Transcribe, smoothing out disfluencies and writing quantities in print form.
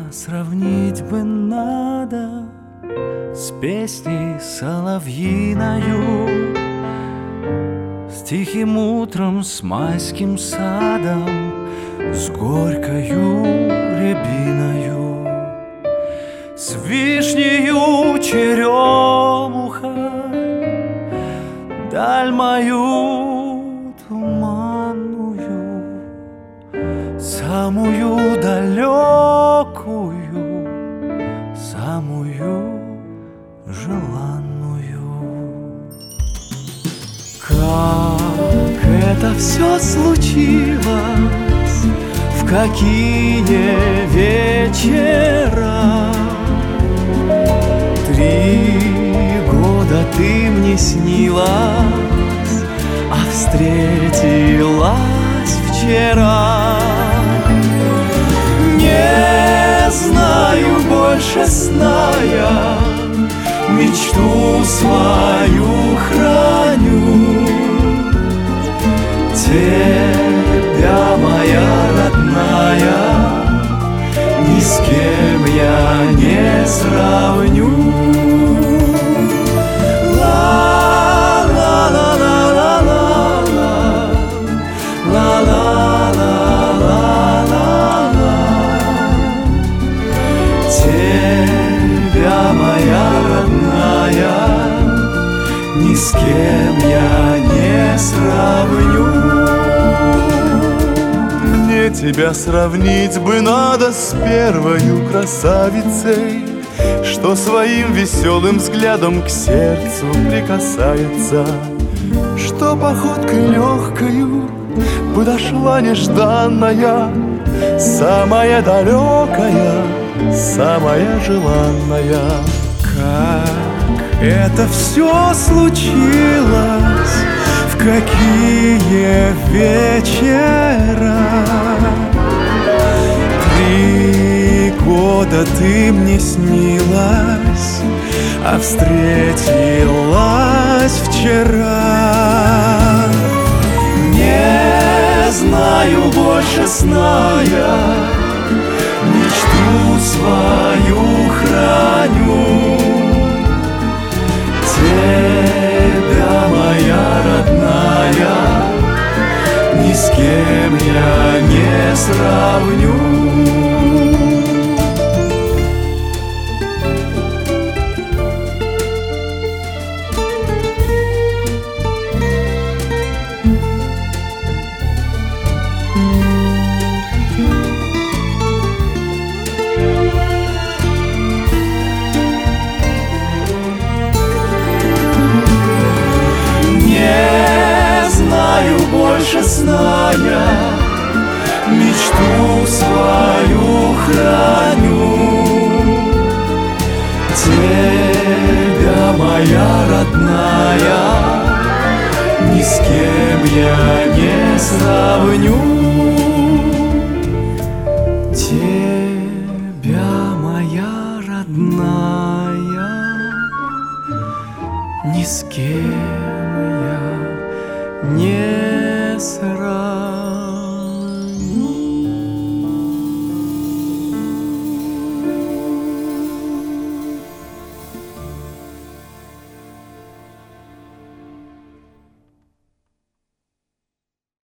сравнить бы надо с песней соловьиною, с тихим утром, с майским садом, с горькою рябиною, с вишнею черемухой, даль мою туманную, самую далекую, самую желанную. Как это все случилось, в какие вечера? 3 года ты мне снилась, а встретилась вчера. Не знаю больше сна я, мечту свою храню. Тебя, моя родная, ни с кем я не сравню. Тебя, моя родная, ни с кем я не сравню. Мне тебя сравнить бы надо с первою красавицей, что своим веселым взглядом к сердцу прикасается, что походкой легкою подошла нежданная, самая далекая, самая желанная. Как это все случилось, в какие вечера? 3 года ты мне снилась, а встретилась вчера. Не знаю больше сна я, мечту свою храню. Тебя, моя родная, ни с кем я не сравню. Больше сна я, мечту свою храню. Тебя, моя родная, ни с кем я не сравню. Тебя, моя родная, ни с кем я не сравню.